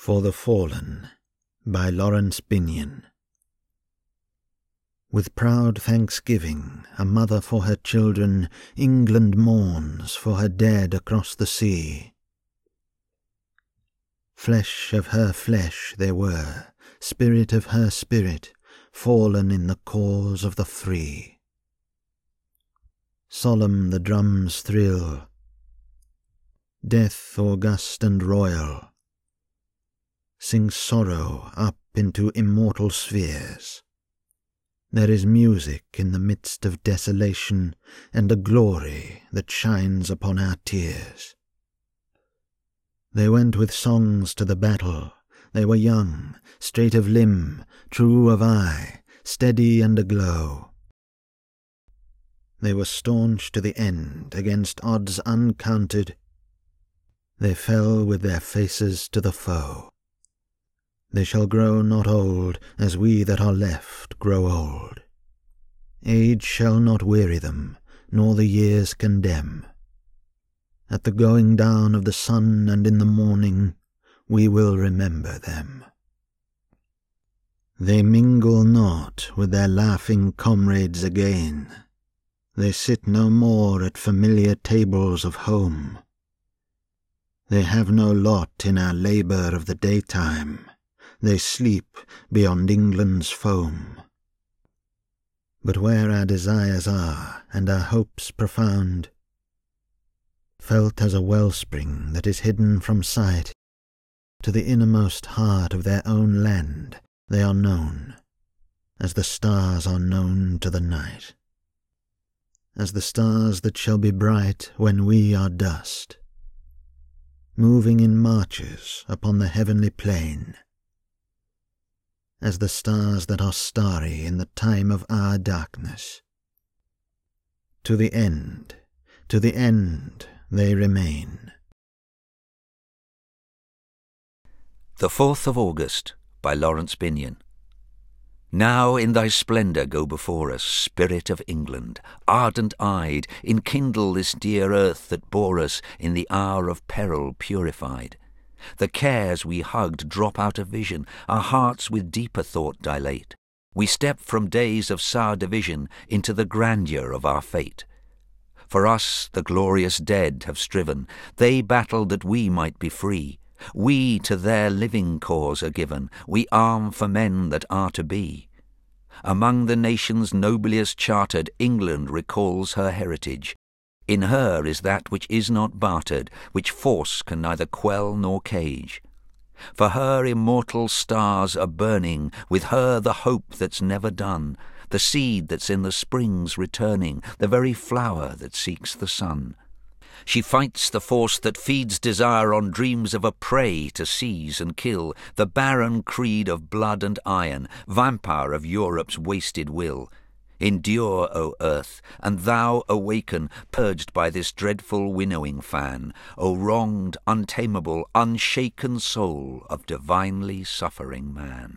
For the Fallen by Laurence Binyon. With proud thanksgiving, a mother for her children, England mourns for her dead across the sea. Flesh of her flesh they were, spirit of her spirit, fallen in the cause of the free. Solemn the drum's thrill, death august and royal, sings sorrow up into immortal spheres. There is music in the midst of desolation, and a glory that shines upon our tears. They went with songs to the battle. They were young, straight of limb, true of eye, steady and aglow. They were staunch to the end against odds uncounted. They fell with their faces to the foe. They shall grow not old as we that are left grow old. Age shall not weary them, nor the years condemn. At the going down of the sun and in the morning, we will remember them. They mingle not with their laughing comrades again. They sit no more at familiar tables of home. They have no lot in our labour of the daytime. They sleep beyond England's foam. But where our desires are, and our hopes profound, felt as a wellspring that is hidden from sight, to the innermost heart of their own land they are known, as the stars are known to the night, as the stars that shall be bright when we are dust, moving in marches upon the heavenly plain, as the stars that are starry in the time of our darkness. To the end they remain. The 4th of August by Laurence Binyon. Now in thy splendour go before us, Spirit of England, ardent-eyed, enkindle this dear earth that bore us in the hour of peril purified. The cares we hugged drop out of vision, our hearts with deeper thought dilate. We step from days of sour division into the grandeur of our fate. For us the glorious dead have striven, they battled that we might be free. We to their living cause are given, we arm for men that are to be. Among the nations nobliest chartered, England recalls her heritage. In her is that which is not bartered, which force can neither quell nor cage. For her immortal stars are burning, with her the hope that's never done, the seed that's in the springs returning, the very flower that seeks the sun. She fights the force that feeds desire on dreams of a prey to seize and kill, the barren creed of blood and iron, vampire of Europe's wasted will. Endure, O earth, and thou awaken, purged by this dreadful winnowing fan, O wronged, untamable, unshaken soul of divinely suffering man.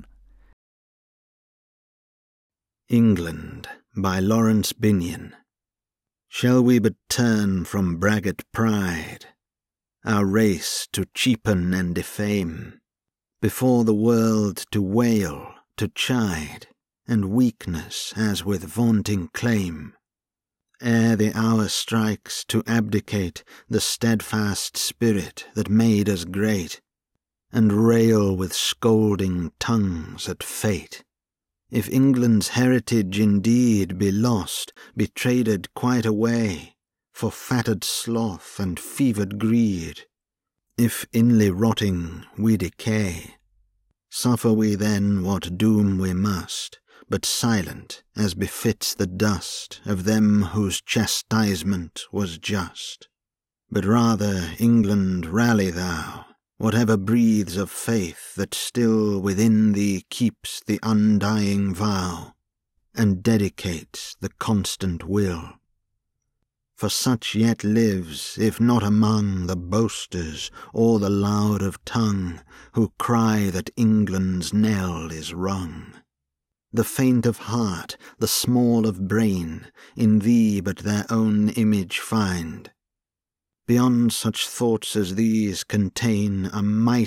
England by Laurence Binyon. Shall we but turn from braggart pride, our race to cheapen and defame, before the world to wail, to chide, and weakness as with vaunting claim, ere the hour strikes to abdicate the steadfast spirit that made us great, and rail with scolding tongues at fate. If England's heritage indeed be lost, be traded quite away, for fatted sloth and fevered greed, if inly rotting we decay, suffer we then what doom we must, but silent as befits the dust of them whose chastisement was just. But rather, England, rally thou, whatever breathes of faith that still within thee keeps the undying vow, and dedicates the constant will. For such yet lives, if not among the boasters or the loud of tongue, who cry that England's knell is rung. The faint of heart, the small of brain, in thee but their own image find. Beyond such thoughts as these contain a mighty